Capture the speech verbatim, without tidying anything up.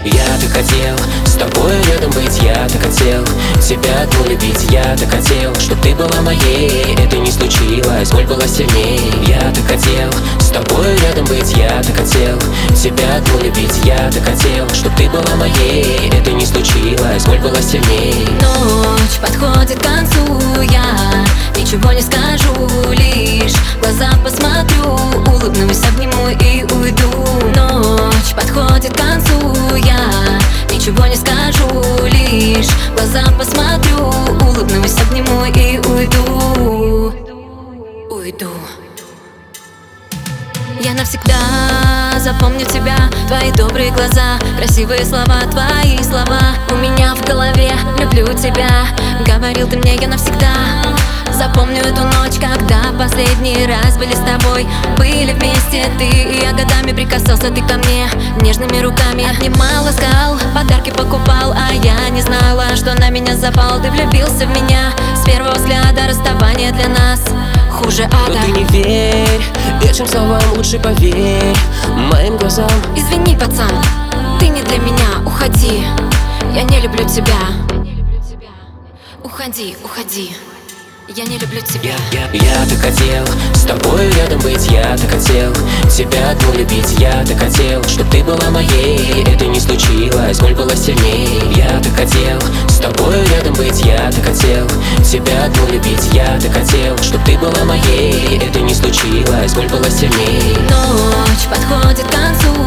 Я так хотел с тобой рядом быть, я так хотел тебя одну любить, я так хотел, чтоб ты была моей. Это не случилось, боль была сильней. Я так хотел с тобой рядом быть, я так хотел тебя одну любить, я так хотел, чтоб ты была моей. Это не случилось, боль была сильней. Ночь подходит к концу, я ничего не скажу, лишь в глаза посмотрю, улыбнусь, обниму и уйду. Ночь подходит к концу, я ничего не скажу, лишь в глаза посмотрю, улыбнусь, обниму и уйду. Уйду. Я навсегда запомню тебя, твои добрые глаза, красивые слова, твои слова у меня в голове. Люблю тебя, говорил ты мне, я навсегда запомню эту ночь, когда последний раз были с тобой. Были вместе ты и я, годами прикасался ты ко мне нежными руками. Обнимал, ласкал, подарки покупал, а я не знала, что на меня запал. Ты влюбился в меня с первого взгляда, расставание для нас хуже ада. Но ты не верь этим словам, лучше поверь моим глазам. Извини, пацан, ты не для меня, уходи, я не люблю тебя. Уходи, уходи, я не люблю тебя. Я, я, я так хотел с тобой рядом быть, я так хотел тебя одну любить, я так хотел, чтоб ты была моей. Это не случилось, боль была сильней. Я так хотел с тобой рядом быть, я так хотел тебя одну любить, я так хотел, чтоб ты была моей. Это не случилось, боль была сильней. Ночь подходит к концу,